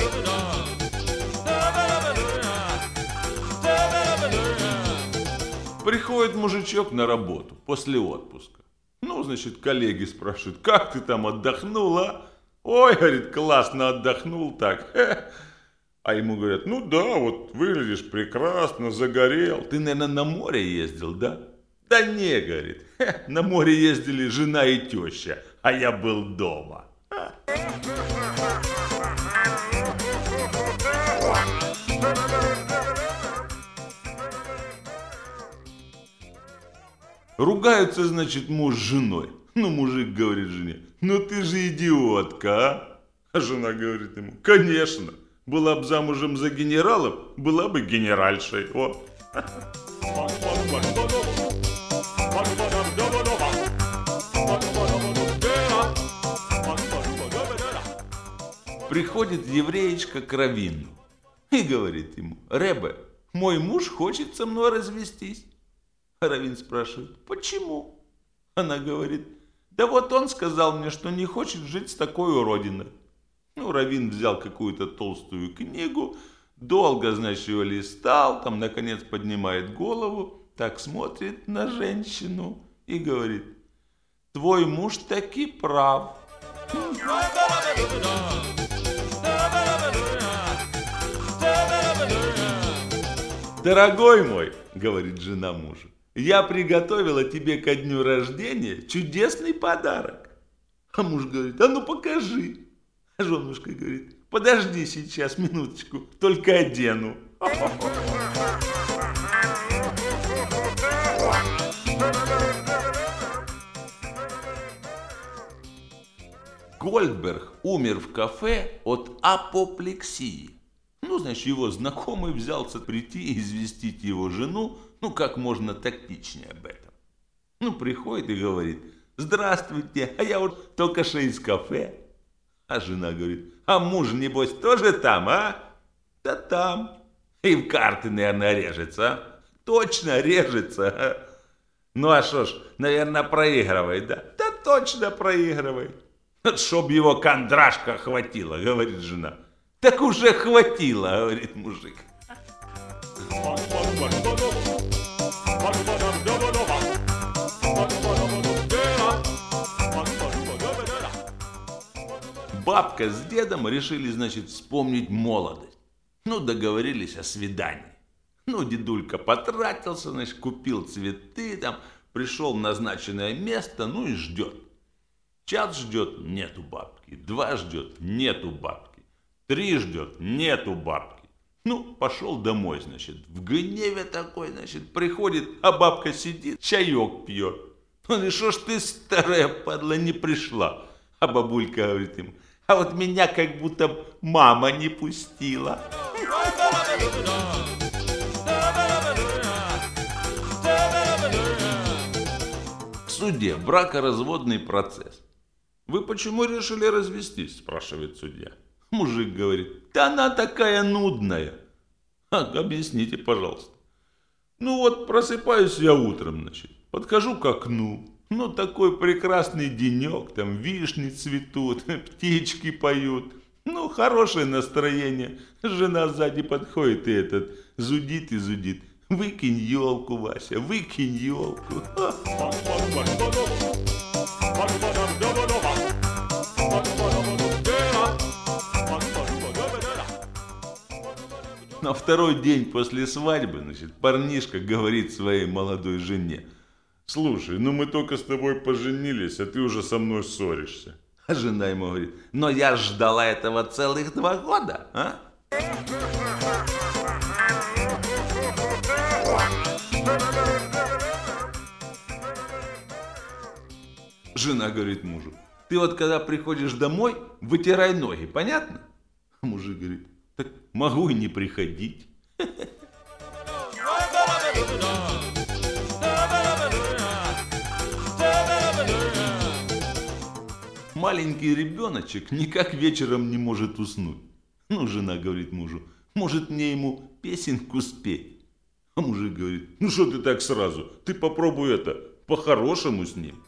Приходит мужичок на работу после отпуска. Ну, значит, коллеги спрашивают, как ты там отдохнул, а? Ой, говорит, классно отдохнул так. А ему говорят, ну да, вот выглядишь прекрасно, загорел. Ты, наверное, на море ездил, да? Да не, говорит, на море ездили жена и теща, а я был дома. Ругаются, значит, муж с женой. Ну, мужик говорит жене, ну ты же идиотка, а? А жена говорит ему, конечно, была бы замужем за генералом, была бы генеральшей. О. Приходит евреечка к раввину и говорит ему, Ребе, мой муж хочет со мной развестись. А раввин спрашивает, почему? Она говорит, да вот он сказал мне, что не хочет жить с такой уродиной. Ну, раввин взял какую-то толстую книгу, долго, значит, ее листал, там, наконец, поднимает голову, так смотрит на женщину и говорит, твой муж таки прав. Дорогой мой, говорит жена мужу, я приготовила тебе ко дню рождения чудесный подарок. А муж говорит, а ну покажи. А женушка говорит, подожди сейчас, минуточку, только одену. Гольдберг умер в кафе от апоплексии. Ну, значит, его знакомый взялся прийти и известить его жену, ну, как можно тактичнее об этом. Ну, приходит и говорит, здравствуйте, а я вот только что из кафе. А жена говорит, а муж, небось, тоже там, а? Да там. И в карты, наверное, режется, а? Точно режется. Ну, а что ж, наверное, проигрывает, да? Да точно проигрывает. Вот чтоб его кондрашка хватило, говорит жена. Так уже хватило, говорит мужик. Бабка с дедом решили, значит, вспомнить молодость. Ну, договорились о свидании. Ну, дедулька потратился, значит, купил цветы, там, пришел в назначенное место, ну и ждет. Час ждет, нету бабки. 2 ждет, нету бабки. 3 ждет, нету бабки. Ну, пошел домой, значит, в гневе такой, значит, приходит, а бабка сидит, чаек пьет. Он, и что ж ты, старая падла, не пришла? А бабулька говорит ему, а вот меня как будто мама не пустила. В суде бракоразводный процесс. Вы почему решили развестись, спрашивает судья. Мужик говорит, да она такая нудная. Объясните, пожалуйста. Ну вот просыпаюсь я утром, значит, подхожу к окну. Ну такой прекрасный денек, там вишни цветут, птички поют. Ну хорошее настроение. Жена сзади подходит и этот зудит и зудит. Выкинь елку, Вася, выкинь елку. На второй день после свадьбы, значит, парнишка говорит своей молодой жене, слушай, ну мы только с тобой поженились, а ты уже со мной ссоришься. А жена ему говорит, но я ждала этого целых 2 года, а? Жена говорит мужу, ты вот когда приходишь домой, вытирай ноги, понятно? А мужик говорит, так могу и не приходить. Маленький ребеночек никак вечером не может уснуть. Ну, жена говорит мужу, может мне ему песенку спеть? А мужик говорит, ну что ты так сразу? Ты попробуй это, по-хорошему с ним.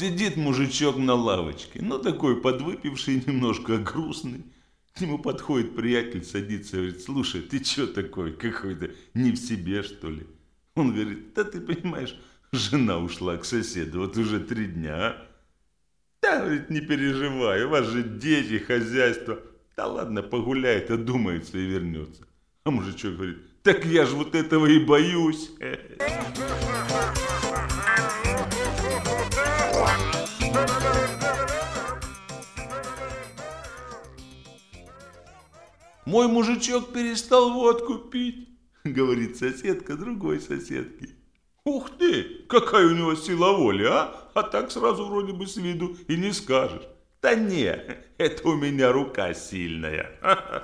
Сидит мужичок на лавочке, ну такой подвыпивший, немножко грустный. К нему подходит приятель, садится и говорит: слушай, ты что такой, какой-то не в себе, что ли? Он говорит: да ты понимаешь, жена ушла к соседу, вот уже 3 дня, а? Да, говорит, не переживай, у вас же дети, хозяйство. Да ладно, погуляет, одумается и вернется. А мужичок говорит: так я же вот этого и боюсь. Мой мужичок перестал водку пить, говорит соседка другой соседке. Ух ты, какая у него сила воли, а? А так сразу вроде бы с виду и не скажешь. Да не, это у меня рука сильная.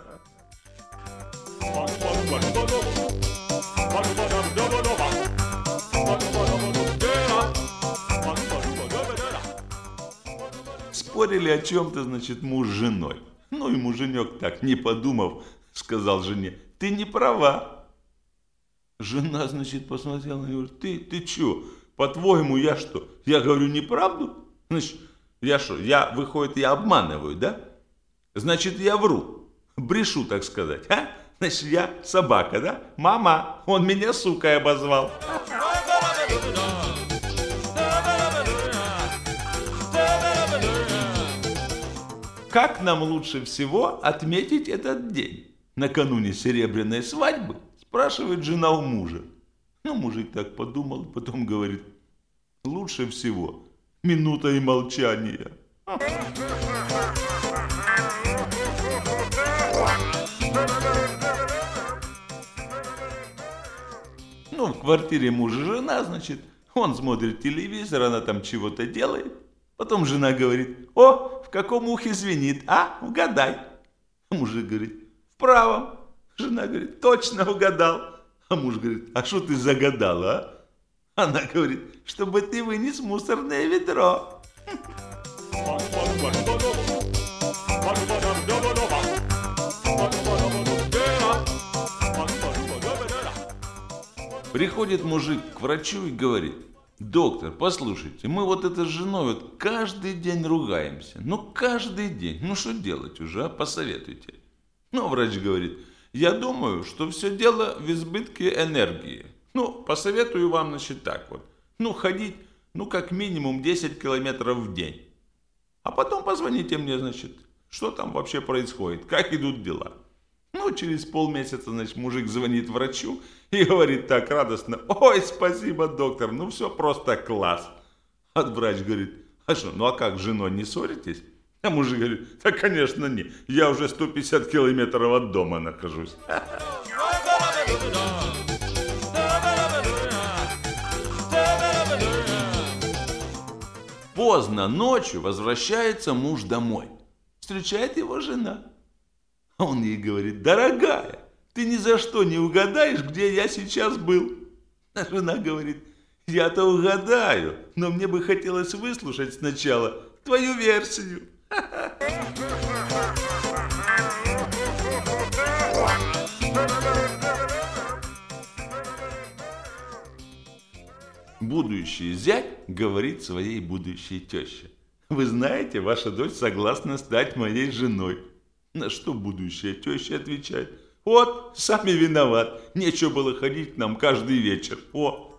Спорили о чем-то, значит, муж с женой. Ну и муженек так, не подумав, сказал жене: ты не права. Жена, значит, посмотрела и говорит: ты что, по-твоему, я что? Я говорю неправду? Значит, я что, выходит, я обманываю, да? Значит, я вру, брешу, так сказать, а? Значит, я собака, да? Мама, он меня сукой обозвал. Как нам лучше всего отметить этот день? Накануне серебряной свадьбы? Спрашивает жена у мужа. Ну, мужик так подумал, потом говорит: лучше всего минутой молчания. Ну, в квартире мужа жена, значит, он смотрит телевизор, она там чего-то делает. Потом жена говорит: о, в каком ухе звенит, а? Угадай. Мужик говорит: в правом. Жена говорит: точно угадал. А муж говорит: а что ты загадала, а? Она говорит: чтобы ты вынес мусорное ведро. Приходит мужик к врачу и говорит: доктор, послушайте, мы вот это с женой вот каждый день ругаемся. Ну, каждый день. Ну, что делать уже, а? Посоветуйте. Ну, врач говорит: я думаю, что все дело в избытке энергии. Ну, посоветую вам, значит, так вот. Ну, ходить, ну, как минимум 10 километров в день. А потом позвоните мне, значит, что там вообще происходит, как идут дела. Ну, через полмесяца, значит, мужик звонит врачу и говорит так радостно: ой, спасибо, доктор, ну, все просто класс. А врач говорит: а что, ну, а как, с женой не ссоритесь? А мужик говорит: да, конечно, не. Я уже 150 километров от дома нахожусь. Поздно ночью возвращается муж домой. Встречает его жена. А он ей говорит: дорогая, ты ни за что не угадаешь, где я сейчас был. А жена говорит: я-то угадаю, но мне бы хотелось выслушать сначала твою версию. Будущий зять говорит своей будущей теще: вы знаете, ваша дочь согласна стать моей женой. На что будущая теща отвечает: вот, сами виноват, нечего было ходить к нам каждый вечер. О!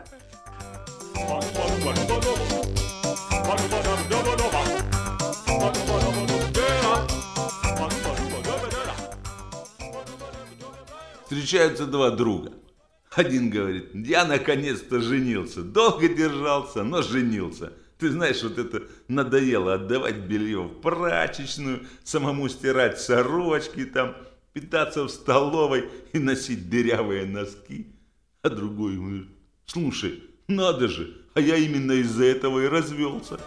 Встречаются два друга. Один говорит: я наконец-то женился. Долго держался, но женился. Ты знаешь, вот это надоело отдавать белье в прачечную, самому стирать сорочки там, питаться в столовой и носить дырявые носки. А другой говорит: слушай, надо же, а я именно из-за этого и развелся.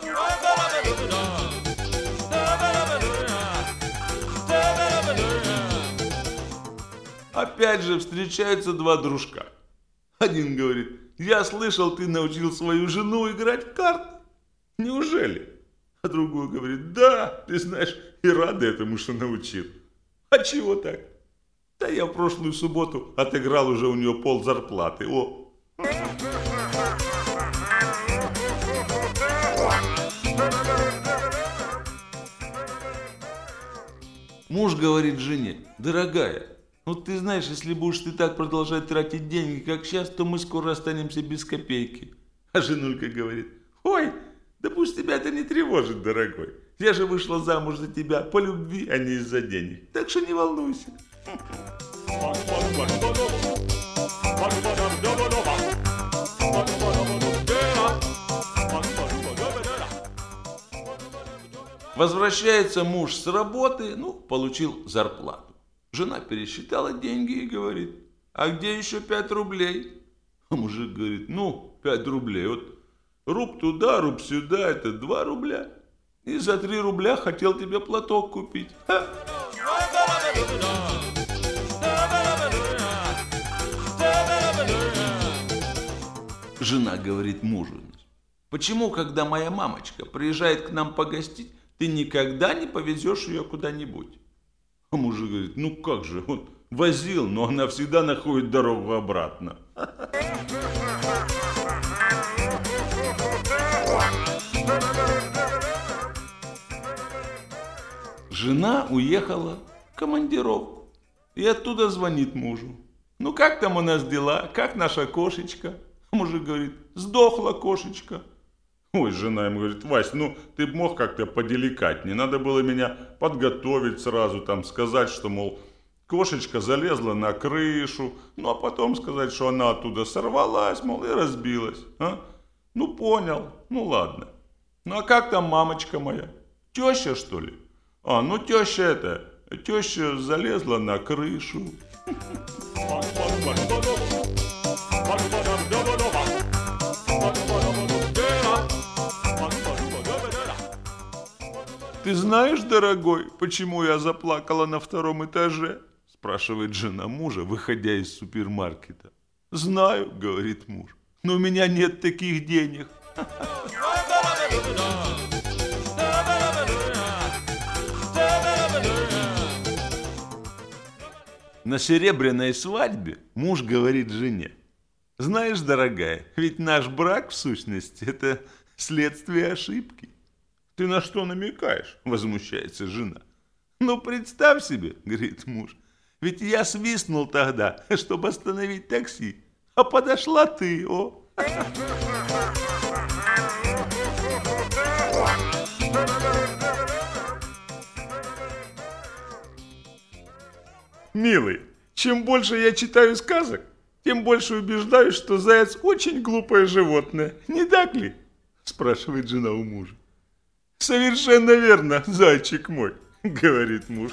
Опять же встречаются два дружка. Один говорит: я слышал, ты научил свою жену играть в карты. Неужели? А другой говорит: да, ты знаешь, и рад этому, что научил. А чего так? Да я в прошлую субботу отыграл уже у нее пол зарплаты. О! Муж говорит жене: дорогая, ну ты знаешь, если будешь ты так продолжать тратить деньги, как сейчас, то мы скоро останемся без копейки. А женулька говорит: ой, да пусть тебя это не тревожит, дорогой. Я же вышла замуж за тебя по любви, а не из-за денег. Так что не волнуйся. Возвращается муж с работы, получил зарплату. Жена пересчитала деньги и говорит: а где еще 5 рублей? А мужик говорит: 5 рублей, вот руб туда, руб сюда, это 2 рубля. И за 3 рубля хотел тебе платок купить. Ха. Жена говорит мужу: почему, когда моя мамочка приезжает к нам погостить, ты никогда не повезешь ее куда-нибудь? А мужик говорит: как же, он возил, но она всегда находит дорогу обратно. Жена уехала в командировку и оттуда звонит мужу: как там у нас дела, как наша кошечка? А мужик говорит: сдохла кошечка. Ой, жена ему говорит: Вась, ты б мог как-то поделикатнее, надо было меня подготовить сразу, там сказать, что, мол, кошечка залезла на крышу, а потом сказать, что она оттуда сорвалась, мол, и разбилась. А? Понял, ладно. А как там мамочка моя? Теща, что ли? Теща залезла на крышу. Ты знаешь, дорогой, почему я заплакала на 2-м этаже? Спрашивает жена мужа, выходя из супермаркета. Знаю, говорит муж, но у меня нет таких денег. На серебряной свадьбе муж говорит жене: знаешь, дорогая, ведь наш брак в сущности это следствие ошибки. Ты на что намекаешь? Возмущается жена. Представь себе, говорит муж, ведь я свистнул тогда, чтобы остановить такси, а подошла ты, о. Милый, чем больше я читаю сказок, тем больше убеждаюсь, что заяц очень глупое животное. Не так ли? Спрашивает жена у мужа. Совершенно верно, зайчик мой, говорит муж.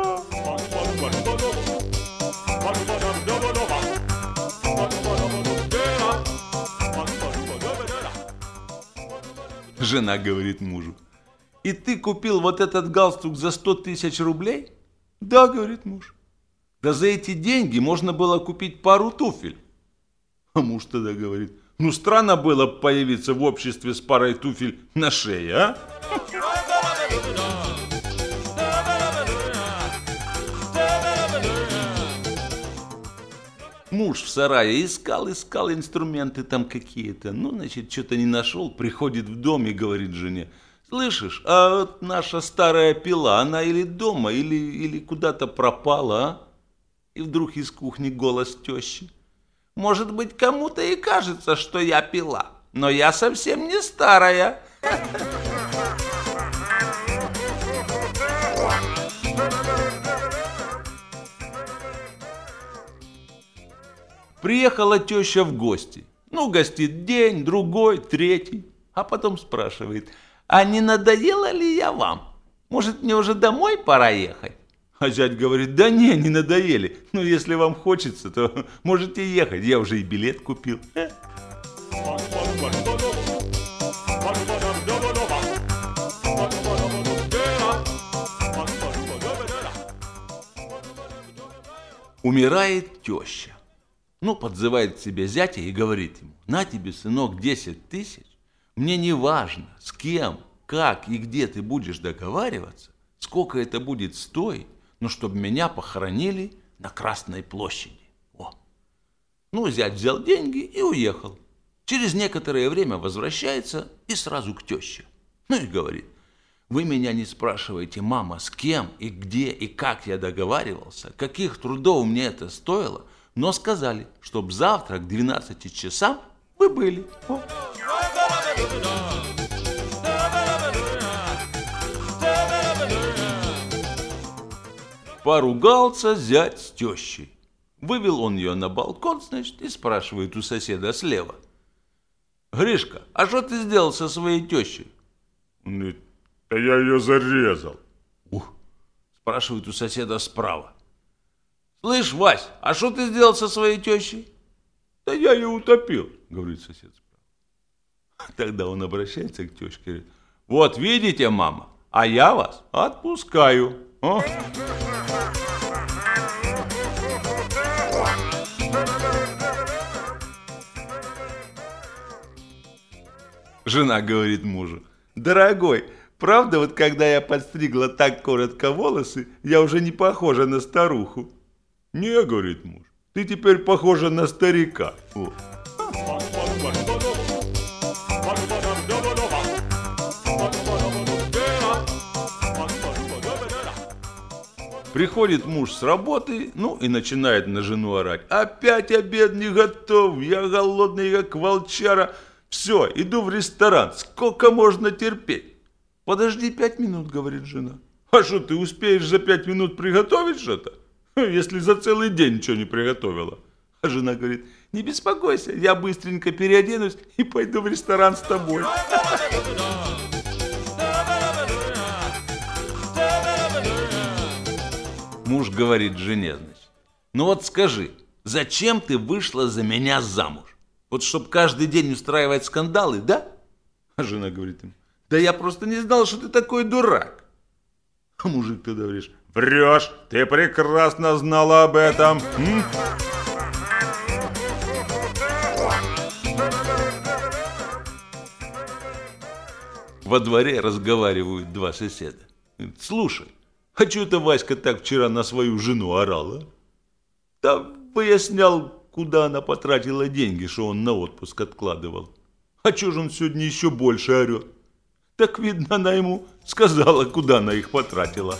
Жена говорит мужу: и ты купил вот этот галстук за 100 000 рублей? Да, говорит муж. Да за эти деньги можно было купить пару туфель. А муж тогда говорит: странно было появиться в обществе с парой туфель на шее, а? Муж в сарае искал инструменты там какие-то. Что-то не нашел. Приходит в дом и говорит жене: слышишь, а вот наша старая пила, она или дома, или куда-то пропала, а? И вдруг из кухни голос тещи: может быть, кому-то и кажется, что я пила, но я совсем не старая. Приехала теща в гости. Гостит день, другой, третий. А потом спрашивает: а не надоела ли я вам? Может, мне уже домой пора ехать? А зять говорит: да не надоели. Если вам хочется, то можете ехать. Я уже и билет купил. Умирает теща. Подзывает к себе зятя и говорит ему: на тебе, сынок, 10 000. Мне не важно, с кем, как и где ты будешь договариваться, сколько это будет стоить, но чтобы меня похоронили на Красной площади. О. Зять взял деньги и уехал. Через некоторое время возвращается и сразу к теще. И говорит: Вы меня не спрашиваете, мама, с кем и где и как я договаривался, каких трудов мне это стоило, но сказали, чтоб завтра к 12 часам вы были. О. Поругался зять с тещей. Вывел он ее на балкон, значит, и спрашивает у соседа слева: «Гришка, а что ты сделал со своей тещей?» Он говорит: «Да я ее зарезал». Ух. Спрашивает у соседа справа: «Слышь, Вась, а что ты сделал со своей тещей?» «Да я ее утопил», говорит сосед справа. Тогда он обращается к тещке и говорит: «Вот видите, мама, а я вас отпускаю». О? Жена говорит мужу: «Дорогой, правда, вот когда я подстригла так коротко волосы, я уже не похожа на старуху?» «Не, — говорит муж, — ты теперь похожа на старика». О. Приходит муж с работы, ну и начинает на жену орать: «Опять обед не готов, я голодный, как волчара. Все, иду в ресторан, сколько можно терпеть?» «Подожди 5 минут, — говорит жена». «А что, ты успеешь за 5 минут приготовить что-то, если за целый день ничего не приготовила?» А жена говорит: «Не беспокойся, я быстренько переоденусь и пойду в ресторан с тобой». Муж говорит жене, значит: «Ну вот скажи, зачем ты вышла за меня замуж? Вот чтоб каждый день устраивать скандалы, да?» А жена говорит ему: «Да я просто не знал, что ты такой дурак». А мужик тогда говорит: «Врешь, ты прекрасно знала об этом». Во дворе разговаривают два соседа. Говорит: «Слушай, а что это Васька так вчера на свою жену орал, а?» «Да выяснял, куда она потратила деньги, что он на отпуск откладывал. А что же он сегодня еще больше орет? Так, видно, она ему сказала, куда она их потратила».